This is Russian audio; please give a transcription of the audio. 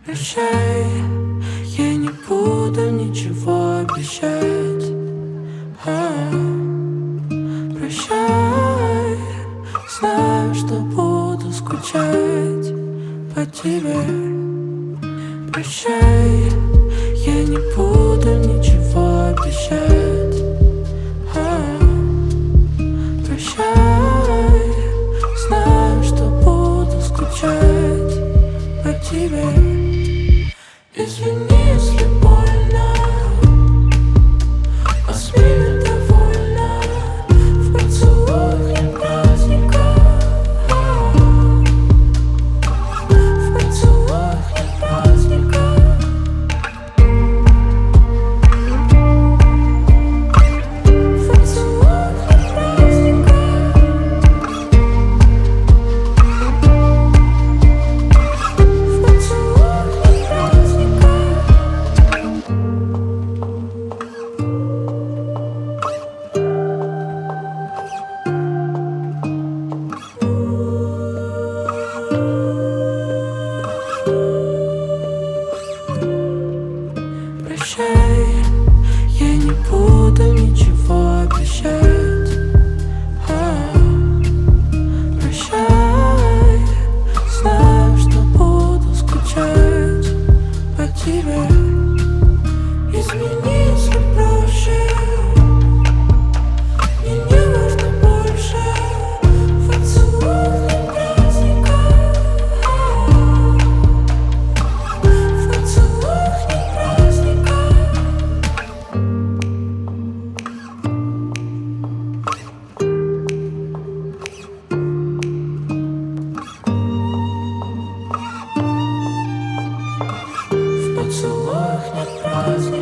Прощай, я не буду ничего обещать. Прощай, знаю, что буду скучать по тебе. Прощай, я не буду ничего обещать. Прощай, знаю, что буду скучать по тебе. Извини, если больно, посмею довольно в поцелуях не праздника. В поцелуях не праздника. В поцелуях не праздника. В поцелуях не праздника. Прощай, я не буду ничего обещать. Прощай, знаю, что буду скучать по тебе. Измени, если проще, мне не важно больше. В поцелуях не праздника. В поцелуях не праздника. В поцелуях нет праздника.